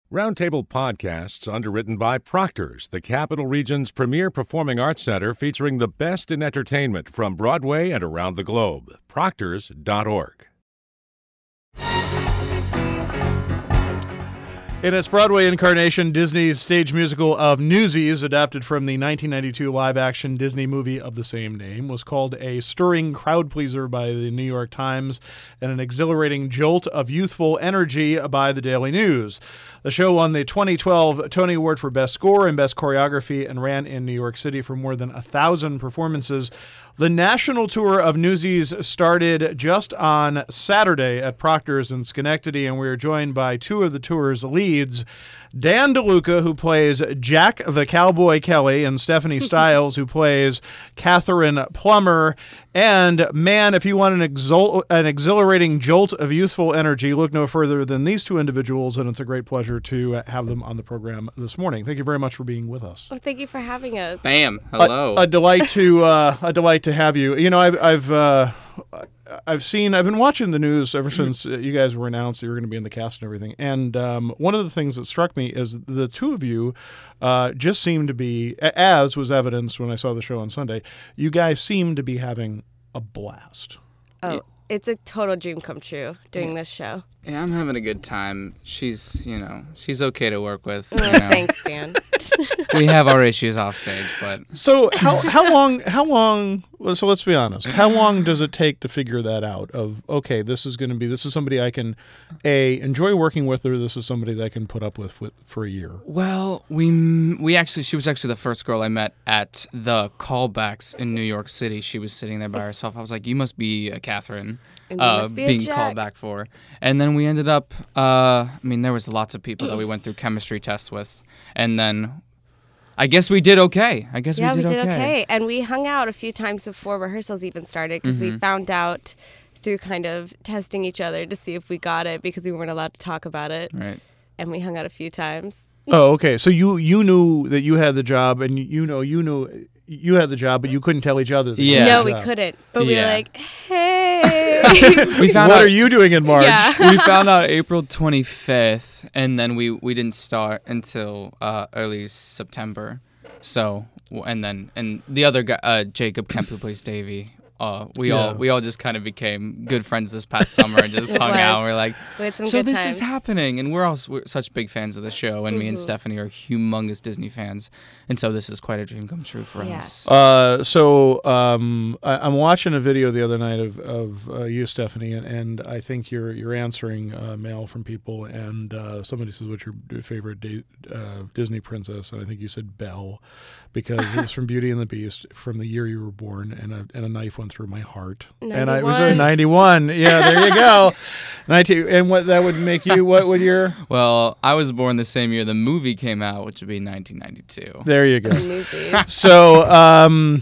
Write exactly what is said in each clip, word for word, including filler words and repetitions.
Roundtable Podcasts, underwritten by Proctor's, the Capital Region's premier performing arts center featuring the best in entertainment from Broadway and around the globe. Proctors dot org. In its Broadway incarnation, Disney's stage musical of Newsies, adapted from the nineteen ninety-two live-action Disney movie of the same name, was called a stirring crowd pleaser by the New York Times and an exhilarating jolt of youthful energy by the Daily News. The show won the twenty twelve Tony Award for Best Score and Best Choreography and ran in New York City for more than a thousand performances. The national tour of Newsies started just on Saturday at Proctor's in Schenectady, and we are joined by two of the tour's leads, Dan DeLuca, who plays Jack the Cowboy Kelly, and Stephanie Stiles, who plays Catherine Plummer. And, man, if you want an, exul- an exhilarating jolt of youthful energy, look no further than these two individuals, and it's a great pleasure to have them on the program this morning. Thank you very much for being with us. Oh, thank you for having us. Bam. Hello. A, a delight to uh, a delight to have you. You know, I've I've uh, I've seen I've been watching the news ever since you guys were announced that you were going to be in the cast and everything. And um, one of the things that struck me is the two of you uh, just seem to be, as was evidenced when I saw the show on Sunday, you guys seem to be having a blast. Oh, it's a total dream come true doing this show. Yeah, I'm having a good time. She's, you know, she's okay to work with. Oh, you know. Thanks, Dan. We have our issues off stage, but So how how long how long well, so let's be honest. How long does it take to figure that out of okay, this is going to be this is somebody I can a enjoy working with, or this is somebody that I can put up with, with for a year? well, we we actually she was actually the first girl I met at the callbacks in New York City. She was sitting there by herself. I was like, "You must be a Catherine." And you Uh, must be a being Jack. called back for. And then we ended up, uh, I mean, there was lots of people that we went through chemistry tests with. And then I guess we did okay. I guess Yeah, we did, we did okay. okay. And we hung out a few times before rehearsals even started because Mm-hmm. we found out through kind of testing each other to see if we got it because we weren't allowed to talk about it. Right. And we hung out a few times. Oh, okay. So you you knew that you had the job, and you know you knew you had the job, but you couldn't tell each other that you Yeah. had No, the we job. couldn't. But we were Yeah. like, hey. We found What out, are you doing in March? Yeah. we found out April twenty-fifth, and then we, we didn't start until uh, early September. So, and then, and the other guy, uh, Jacob Kemp, who plays Davey, uh, we Yeah. all we all just kind of became good friends this past summer and just It hung was. out. And we're like, We had some so good this times. is happening, and we're all s- we're such big fans of the show, and me and Mhm. Stephanie are humongous Disney fans, and so this is quite a dream come true for Yeah. us. Uh, so um, I, I'm watching a video the other night of, of uh, you, Stephanie, and, and I think you're you're answering uh, mail from people, and uh, somebody says, "What's your favorite da- uh, Disney princess?" And I think you said Belle, because it was from Beauty and the Beast, from the year you were born, and a and a knife went through my heart, and I it was a ninety-one. ninety-one. Yeah, there you go, nineteen. And what that would make you? What would your? Well, I was born the same year the movie came out, which would be nineteen ninety-two. There you go. Newsies. So, um,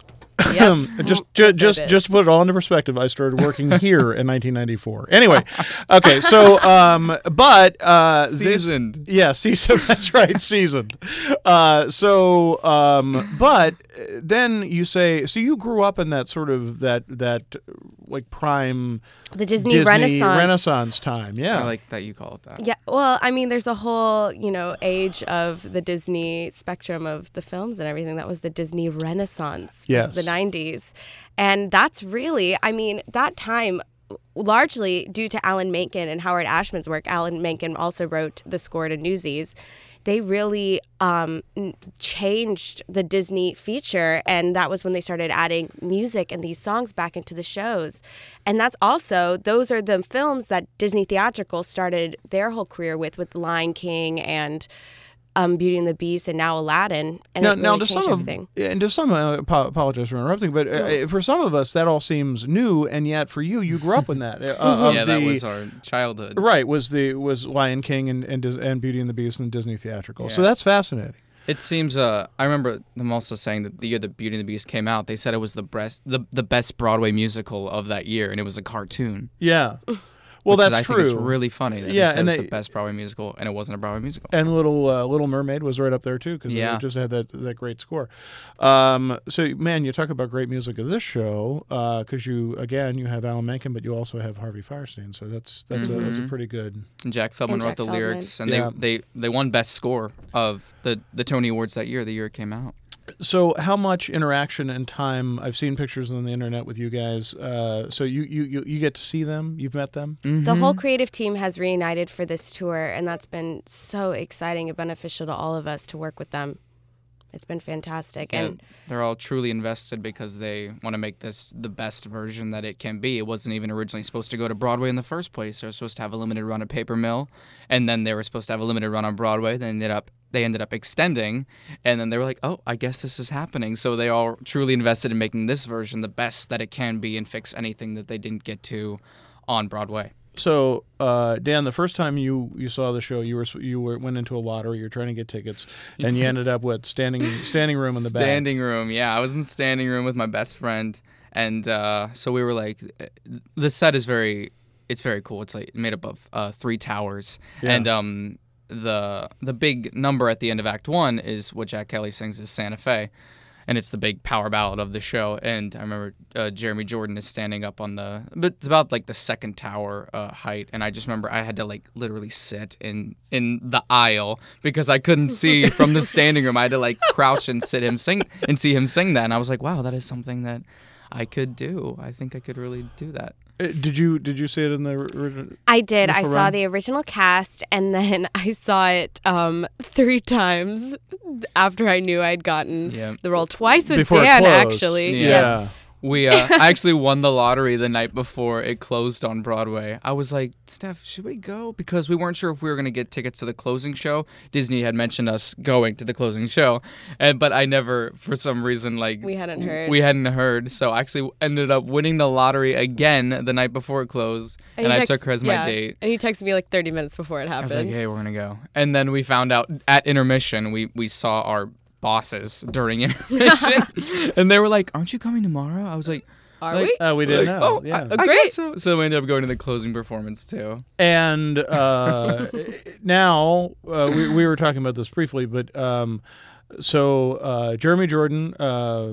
Yep. just Well, ju- just it is. just to put it all into perspective, I started working here in nineteen ninety-four. Anyway, okay, so um, but uh, this- Seasoned. yeah, seasoned. That's right, seasoned. Uh, so, um, but then you say, so you grew up in that sort of that that like prime The Disney, Renaissance. Renaissance time. Yeah, I like that you call it that. Yeah, well, I mean, there's a whole, you know, age of the Disney spectrum of the films and everything. That was the Disney Renaissance. was Yes. The nineties. And that's really, I mean, that time, largely due to Alan Menken and Howard Ashman's work. Alan Menken also wrote the score to Newsies. They really um, n- changed the Disney feature, and that was when they started adding music and these songs back into the shows. And that's also, those are the films that Disney Theatrical started their whole career with, with Lion King and um, Beauty and the Beast, and now Aladdin. And now, it now really to changed some everything. of, and to some, I apo- apologize for interrupting, but uh, for some of us that all seems new, and yet for you, you grew up in that. Uh, of Yeah, that the- was our childhood. Right, was the was Lion King and and, Dis- and Beauty and the Beast and Disney Theatrical. So Yeah. that's fascinating. It seems. Uh, I remember them also saying that the year that Beauty and the Beast came out, they said it was the best, the, the best Broadway musical of that year, and it was a cartoon. Yeah. Well, which is, that's I think it's true. really funny. That Yeah, it says and the they- best Broadway musical, and it wasn't a Broadway musical. And Little uh, Little Mermaid was right up there too because Yeah. it just had that that great score. Um, so man, you talk about great music of this show because you again you have Alan Menken, but you also have Harvey Fierstein. So that's that's a that's a Mhm. pretty good. And Jack Feldman And wrote Jack the Feldman. lyrics, and Yeah. they, they they won best score of the the Tony Awards that year. The year it came out. So how much interaction and time? I've seen pictures on the internet with you guys. Uh, so you, you you you get to see them. You've met them. The whole creative team has reunited for this tour, and that's been so exciting and beneficial to all of us to work with them. It's been fantastic. Yeah, And they're all truly invested because they want to make this the best version that it can be. It wasn't even originally supposed to go to Broadway in the first place. They were supposed to have a limited run at Paper Mill, and then they were supposed to have a limited run on Broadway. They ended up they ended up extending, and then they were like, "Oh, I guess this is happening." So they all truly invested in making this version the best that it can be and fix anything that they didn't get to on Broadway. So, uh, Dan, the first time you, you saw the show, you were you were went into a lottery. You were trying to get tickets, and you ended up with standing standing room in the back. Standing room, yeah. I was in standing room with my best friend, and uh, so we were like, the set is very, it's very cool. It's like made up of uh, three towers, Yeah. and um, the the big number at the end of Act One is what Jack Kelly sings is Santa Fe. And it's the big power ballad of the show. And I remember uh, Jeremy Jordan is standing up on the, but it's about like the second tower uh, height. And I just remember I had to like literally sit in in the aisle because I couldn't see from the standing room. I had to like crouch and sit him sing and see him sing that. And I was like, wow, that is something that I could do. I think I could really do that. Uh, Did you did you see it in the original? I did. I Initial saw run? the original cast, and then I saw it um, three times after I knew I'd gotten Yeah. the role. Twice with Before it Dan, closed. actually. Yeah. Yeah. We uh, I actually won the lottery the night before it closed on Broadway. I was like, Steph, should we go? Because we weren't sure if we were going to get tickets to the closing show. Disney had mentioned us going to the closing show, and but I never, for some reason, like We hadn't heard. We hadn't heard, so I actually ended up winning the lottery again the night before it closed, and, he I text- took her as my yeah. date. And he texted me like thirty minutes before it I happened. was like, hey, we're gonna go, and then we found out at intermission. We we saw our bosses during intermission, and they were like, "Aren't you coming tomorrow?" I was like. Are like, we? Uh, we didn't Like, know. oh, yeah. I, I Great. guess so. So we ended up going to the closing performance too. And uh, now uh, we we were talking about this briefly, but um, so uh, Jeremy Jordan uh,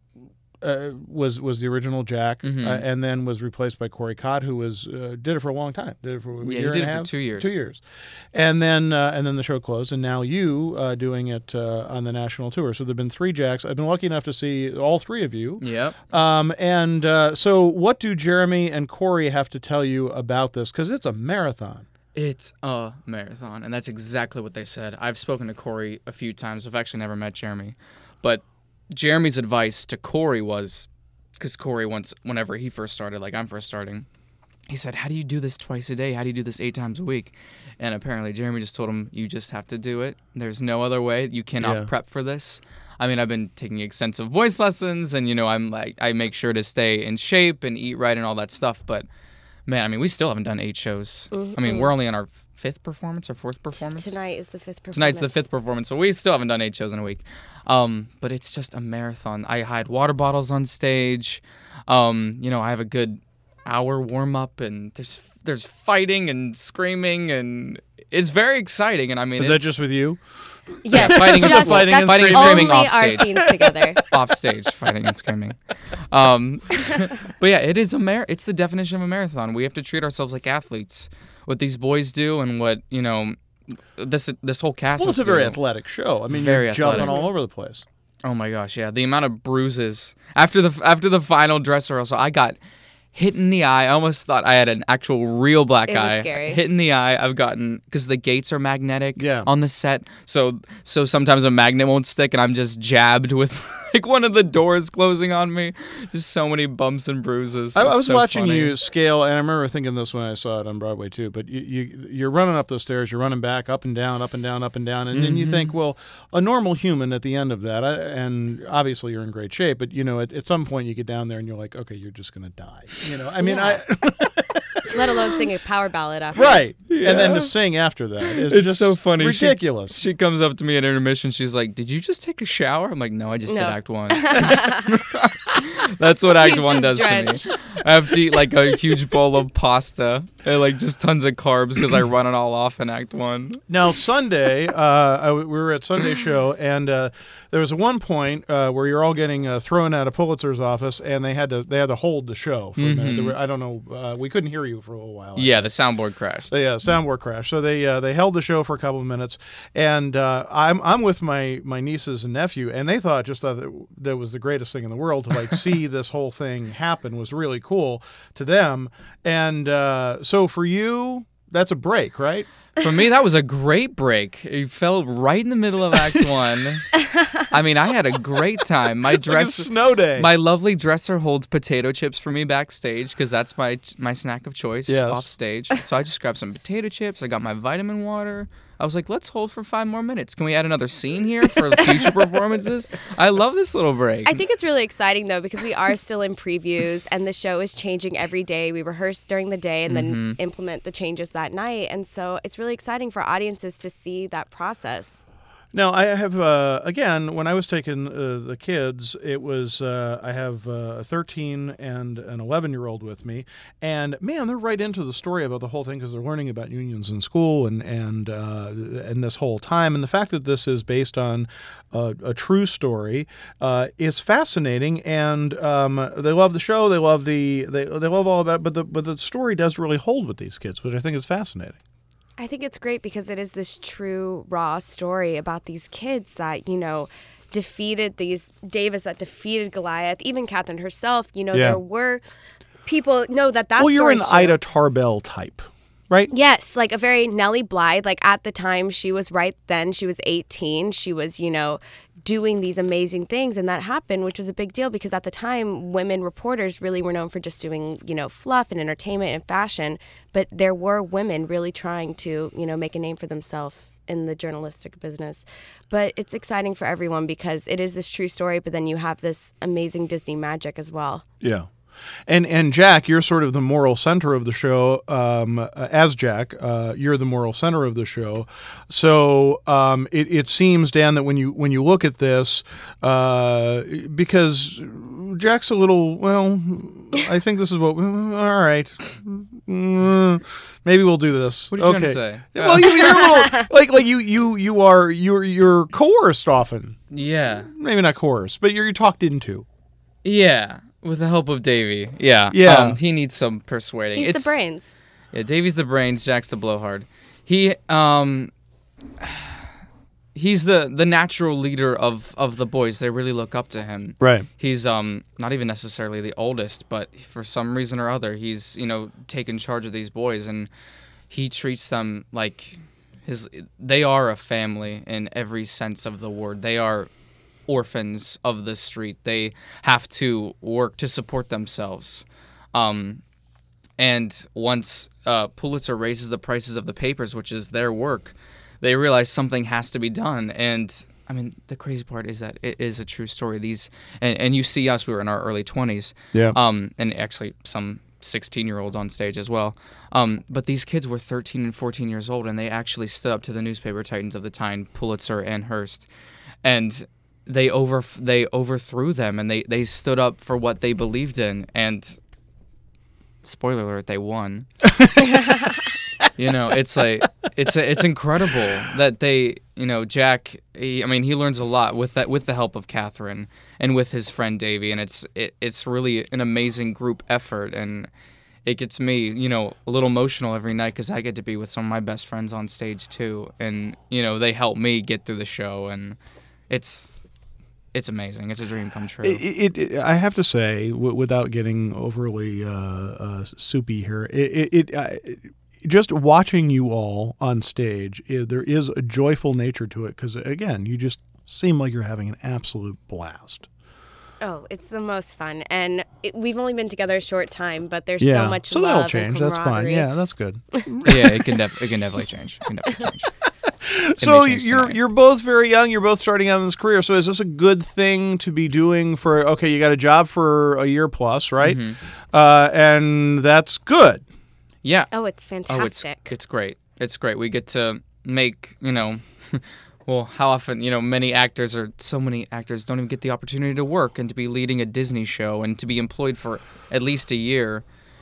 uh, was was the original Jack, Mhm. uh, and then was replaced by Corey Cott, who was uh, did it for a long time. Did it for a Yeah, he year did and a it for half? two years. Two years, and then uh, and then the show closed, and now you uh, doing it uh, on the national tour. So there've been three Jacks. I've been lucky enough to see all three of you. Yep. Um, and uh, so, what do Jeremy and Corey have to tell you about this? Because it's a marathon. It's a marathon, and that's exactly what they said. I've spoken to Corey a few times. I've actually never met Jeremy, but Jeremy's advice to Corey was, because Corey once, whenever he first started, like I'm first starting, he said, "How do you do this twice a day? How do you do this eight times a week?" And apparently, Jeremy just told him, "You just have to do it. There's no other way. You cannot Yeah. prep for this." I mean, I've been taking extensive voice lessons, and you know, I'm like, I make sure to stay in shape and eat right and all that stuff, but. Man, I mean, we still haven't done eight shows. I mean, we're only on our fifth performance or fourth performance. Tonight is the fifth performance. Tonight's the fifth performance, so we still haven't done eight shows in a week. Um, but it's just a marathon. I hide water bottles on stage. Um, you know, I have a good hour warm up, and there's there's fighting and screaming, and it's very exciting. And I mean, Is that it's just with you? Yeah, fighting and just, fighting and that's screaming. only off our stage. scenes together. off stage, fighting and screaming. Um, but yeah, it is a mar- It's the definition of a marathon. We have to treat ourselves like athletes. What these boys do, and what you know, this this whole cast. Well, it's has a very to do. athletic show. I mean, Very you're jumping athletic. all over the place. Oh my gosh, yeah. The amount of bruises after the after the final dress rehearsal, I got hit in the eye. I almost thought I had an actual real black It was eye. scary. Hit in the eye. I've gotten because the gates are magnetic Yeah. on the set, so so sometimes a magnet won't stick, and I'm just jabbed with like one of the doors closing on me. Just so many bumps and bruises. I, I It's was so watching funny. you scale, and I remember thinking this when I saw it on Broadway too. But you, you you're running up those stairs, you're running back, up and down, up and down, up and down, and then you Mm-hmm. think, well, a normal human at the end of that, I, and obviously you're in great shape, but you know, at, at some point you get down there and you're like, okay, you're just gonna die. You know, I mean, Yeah. I Let alone sing a power ballad after. right, and then Yeah. to sing after that is It's just so funny. She- ridiculous. She comes up to me at intermission. She's like, "Did you just take a shower?" I'm like, "No, I just No. did Act One." That's what Act He's One just does drenched. to me. I have to eat like a huge bowl of pasta and like just tons of carbs because I run it all off in Act One. Now Sunday, uh, I, we were at Sunday show, and uh, there was one point uh, where you're all getting uh, thrown out of Pulitzer's office, and they had to they had to hold the show for a minute. There were, I don't know, uh, we couldn't hear you for a little while. Yeah, the soundboard crashed. The uh, soundboard crashed, so they uh, they held the show for a couple of minutes, and uh, I'm I'm with my my nieces and nephew, and they thought just thought that, that was the greatest thing in the world to like see this whole thing happen was really cool to them, and uh, so for you, that's a break, right? For me, that was a great break. It fell right in the middle of Act One. I mean, I had a great time. My It's like a dress, snow day. my lovely dresser holds potato chips for me backstage because that's my my snack of choice Yes. off stage. So I just grabbed some potato chips. I got my vitamin water. I was like, let's hold for five more minutes. Can we add another scene here for future performances? I love this little break. I think it's really exciting, though, because we are still in previews and the show is changing every day. We rehearse during the day and then Mm-hmm. implement the changes that night. And so it's really exciting for audiences to see that process. Now I have uh, again when I was taking uh, the kids, it was uh, I have uh, a thirteen and an eleven year old with me, and man, they're right into the story about the whole thing because they're learning about unions in school and and uh, and this whole time, and the fact that this is based on a, a true story uh, is fascinating, and um, they love the show, they love the they they love all about it, but the but the story does really hold with these kids, which I think is fascinating. I think it's great because it is this true, raw story about these kids that, you know, defeated these Davis, that defeated Goliath, even Catherine herself. You know, Yeah. there were people know that that Well, you're an story's true. Ida Tarbell type, right? Yes, like a very Nellie Blythe. Like at the time, she was right then. She was eighteen. She was, you know, doing these amazing things. And that happened, which was a big deal because at the time, women reporters really were known for just doing, you know, fluff and entertainment and fashion. But there were women really trying to, you know, make a name for themselves in the journalistic business. But it's exciting for everyone because it is this true story, but then you have this amazing Disney magic as well. Yeah. And and Jack, you're sort of the moral center of the show. Um, uh, as Jack, uh, you're the moral center of the show. So um, it, it seems, Dan, that when you when you look at this, uh, because Jack's a little, well, I think this is what. All right, Mm, maybe we'll do this. What are you okay. trying to say? Well, you, you're a little like like you you you are you're you're coerced often. Yeah. Maybe not coerced, but you're, you're talked into. Yeah. With the help of Davey. Yeah. Yeah. Um, he needs some persuading. He's it's, the brains. Yeah, Davey's the brains, Jack's the blowhard. He um he's the the natural leader of, of the boys. They really look up to him. Right. He's um not even necessarily the oldest, but for some reason or other, he's, you know, taken charge of these boys and he treats them like his they are a family in every sense of the word. They are orphans of the street. They have to work to support themselves. Um, and once uh, Pulitzer raises the prices of the papers, which is their work, they realize something has to be done. And I mean, the crazy part is that it is a true story. These and, and you see us, we were in our early twenties. Yeah. Um, and actually some sixteen-year-olds on stage as well. Um, but these kids were thirteen and fourteen years old, and they actually stood up to the newspaper titans of the time, Pulitzer and Hearst. And they over they overthrew them, and they, they stood up for what they believed in, and spoiler alert, they won. You know, it's like it's it's incredible that they, you know, Jack. He, I mean, he learns a lot with that with the help of Catherine and with his friend Davey, and it's it, it's really an amazing group effort, and it gets me, you know, a little emotional every night because I get to be with some of my best friends on stage too, and you know, they help me get through the show, and it's. It's amazing. It's a dream come true. It, it, it I have to say, w- without getting overly uh, uh, soupy here, it, it, it uh, just watching you all on stage, i there is a joyful nature to it because, again, you just seem like you're having an absolute blast. Oh, it's the most fun. And it, we've only been together a short time, but there's Yeah, so much so love that'll and change. That's fine. camaraderie. Yeah, that's good. Yeah, it can def- it can definitely change. It can definitely change. It So may change you're tonight. you're both very young. You're both starting out in this career. So is this a good thing to be doing for? Okay, you got a job for a year plus, right? Mhm. Uh, and that's good. Yeah. Oh, it's Oh, it's fantastic. it's great. It's great. We get to make, you know, well, how often, you know, many actors or so many actors don't even get the opportunity to work and to be leading a Disney show and to be employed for at least a year.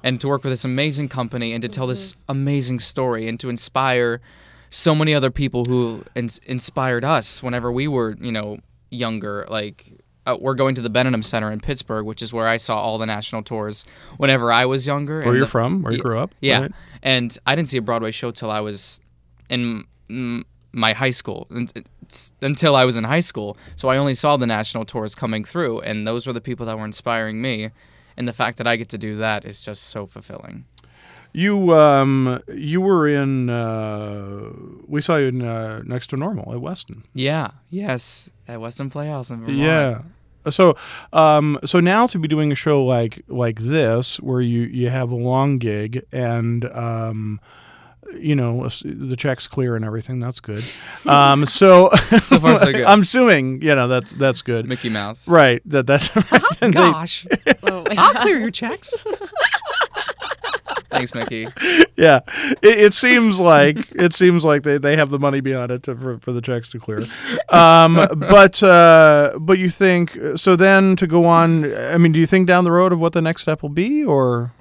and to work with this amazing company and to tell this amazing story and to inspire so many other people who ins- inspired us whenever we were, you know, younger. Like, uh, we're going to the Benham Center in Pittsburgh, which is where I saw all the national tours whenever I was younger. Where and you're the, from, where you yeah, grew up. Yeah. Right? And I didn't see a Broadway show till I was in mm, my high school, until I was in high school. So I only saw the national tours coming through, and those were the people that were inspiring me. And the fact that I get to do that is just so fulfilling. You um you were in uh we saw you in uh, Next to Normal at Weston. Yeah. Yes. At Weston Playhouse in Vermont. Yeah. So um so now to be doing a show like like this where you you have a long gig and um you know the check's clear and everything, that's good. Um so So far, so good. I'm assuming, you know, that's that's good. Mickey Mouse. Right. That that's and they- Gosh. Oh my I'll God. clear your checks. Thanks, Mickey. Yeah, it, it seems like it seems like they, they have the money beyond it to, for for the checks to clear. Um, but uh, but you think so? Then to go on, I mean, do you think down the road of what the next step will be, or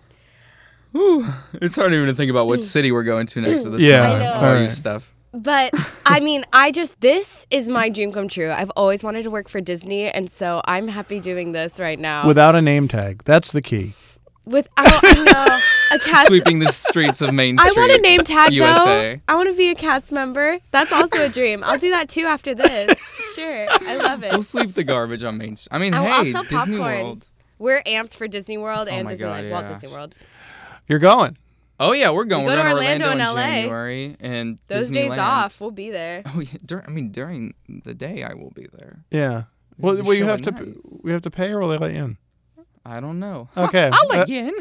Whew. It's hard even to think about what city we're going to next to this Yeah, I know. all Alright. you stuff. But I mean, I just this is my dream come true. I've always wanted to work for Disney, and so I'm happy doing this right now. without a name tag? That's the key. Without no, a cast. Sweeping the streets of Main I Street. want a name tag U S A. though. I want to be a cast member. That's also a dream. I'll do that too after this. Sure, I love We'll it. sweep the garbage on Main Street. I mean, I'll- I'll hey, sell Disney popcorn. World. We're amped for Disney World Oh and my Disneyland, God, Walt yeah. Disney World. You're going. Oh yeah, we're going. We We're go to going Orlando to and Orlando in L A. January and Those Disneyland. days off, we'll be there. Oh yeah, dur- I mean during the day I will be there. Yeah. Well, The well, you show have at to night. we have to pay, or will they let you in? I don't know. Okay. I'll Uh, let you in.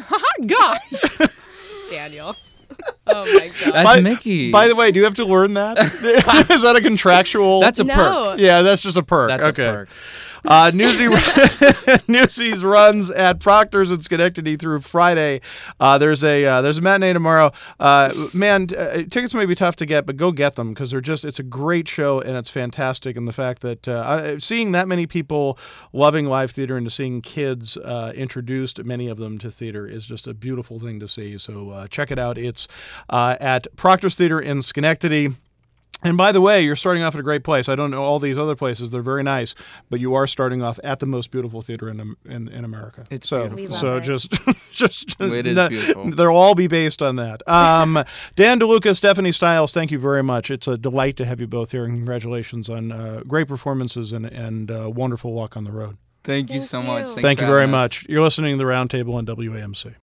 Gosh, Daniel. Oh my God. that's By- Mickey. By the way, do you have to learn that? Is that a contractual? that's a no. perk. yeah, that's just a perk. That's okay. a perk. Uh, Newsy, Newsies runs at Proctor's in Schenectady through Friday. Uh, there's a uh, there's a matinee tomorrow. Uh, man, uh, tickets may be tough to get, but go get them because they're just it's a great show and it's fantastic. And the fact that uh, I- seeing that many people loving live theater and to seeing kids uh, introduced, many of them to theater, is just a beautiful thing to see. So uh, check it out. It's uh, at Proctor's Theater in Schenectady. And by the way, you're starting off at a great place. I don't know all these other places; they're very nice, but you are starting off at the most beautiful theater in in, in America. It's so, beautiful. We love so it. just just It is no- beautiful. They'll all be based on that. Um, Dan DeLuca, Stephanie Stiles, thank you very much. It's a delight to have you both here, and congratulations on uh, great performances and and uh, wonderful luck on the road. Thank you Thank so you. much. Thank Thanks Thank for you very having us. much. You're listening to the Roundtable on W A M C.